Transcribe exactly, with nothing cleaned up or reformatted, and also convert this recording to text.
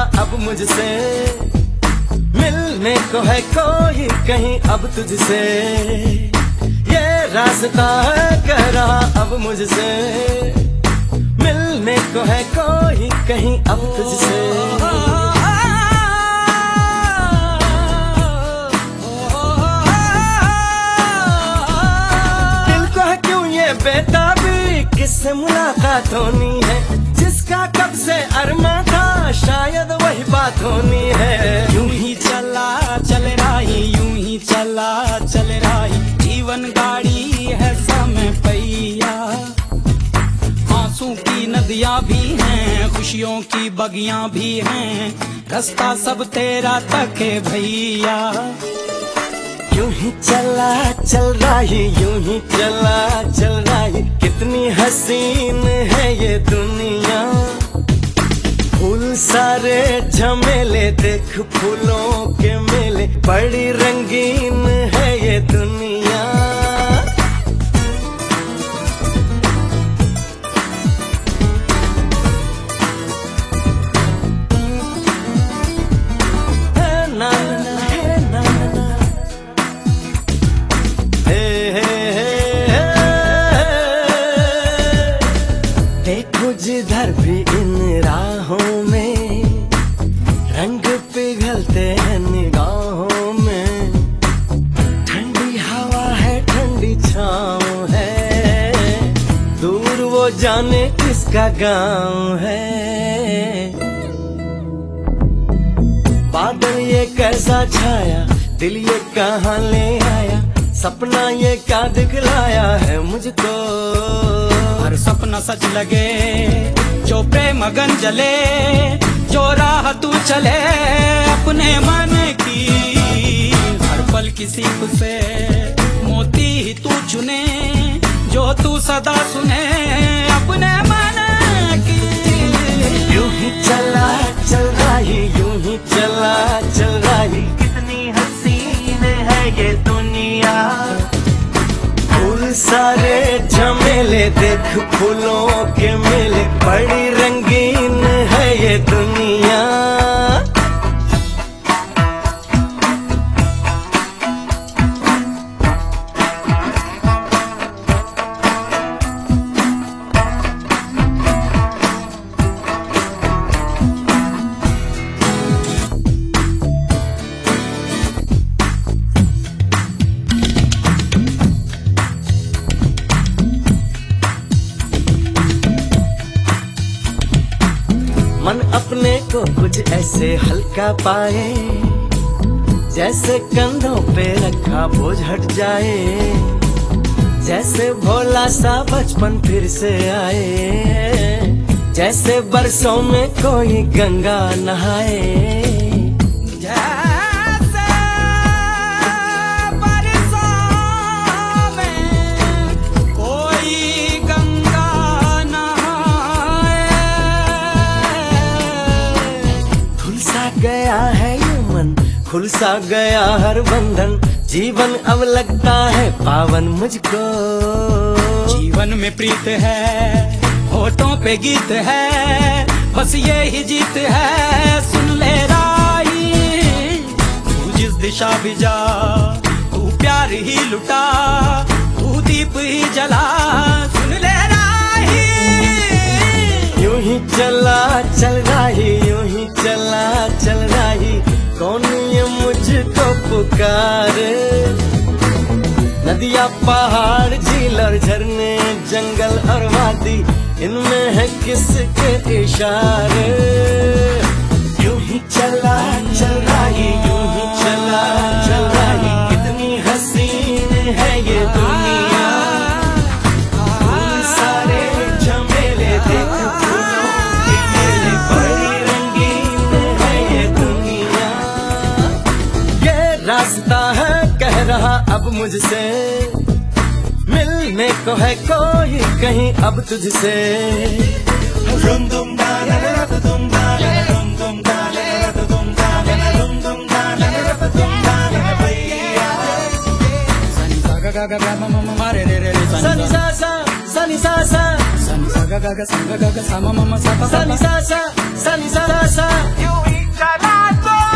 अब मुझसे, मिलने को है कोई कहीं अब तुझसे, ये रास्ता है कह रहा अब मुझसे, मिलने को है कोई कहीं अब तुझसे। दिल को है क्यों ये बेताबी, किससे मुलाकात होनी है, जिसका कब से अरमा था शायद वही बात होनी है। यूं ही चला चल रही, यूं ही चला चल रही, जीवन गाड़ी है समय पहिया। आंसू की नदियां भी हैं, खुशियों की बगियां भी हैं, रास्ता सब तेरा तक है भैया। यूं ही चला चल रही, यूं ही चला चल रही, कितनी हसीन है ये दुनिया। फूल सारे झमेले देख फूलों के मेले, बड़ी रंगीन है ये दुनिया। देखो जिधर भी इन राहों में, रंग पिघलते हैं निगाहों में, ठंडी हवा है ठंडी छाँव है, दूर वो जाने किसका गाँव है। बादल ये कैसा छाया, दिल ये कहाँ ले आया, सपना ये क्या दिखलाया है मुझको। हर सपना सच लगे जो प्रेम मगन जले, जो राह तू चले अपने मन की, हर पल किसी से मोती ही तू चुने, जो तू सदा सुने अपने मन की। यूं ही चला चल रही, यूं ही चला चल रही, कितनी हसीन है ये दुनिया। फूल सारे झमेले देख फूलों के मेले, बड़ी रंगीन है ये दुनिया। मन अपने को कुछ ऐसे हल्का पाए, जैसे कंधों पे रखा बोझ हट जाए, जैसे भोला सा बचपन फिर से आए, जैसे बरसों में कोई गंगा नहाए। गया है ये मन, खुल सा गया हर बंधन, जीवन अब लगता है पावन मुझको। जीवन में प्रीत है, होठों पे गीत है, बस ये ही जीत है, सुन ले राही। तू जिस दिशा भी जा, तू प्यार ही लुटा, तू दीप ही जला, सुन ले राही। यूं ही चला चल रही, यूं ही चला चल रही, कौन ये मुझको पुकारे। नदियाँ पहाड़ झील और झरने, जंगल और वादी, इनमें है किसके इशारे। यूं ही चला चल रही, यूं ही चला चल रही, कितनी हसीन है ये दुनिया। फूल सारे झमेले देख फूलों के मेले, बड़ी रंगीन है ये दुनिया। ये रास्ता है कह रहा अब मुझसे, मिलने को है कोई कहीं अब तुझसे। Sunny sa sa, sunny sa sa, sunny sa ga ga ga sa ga ga ga sa ma ma ma sa sa, sunny sa sa, sunny sa sa. चला तो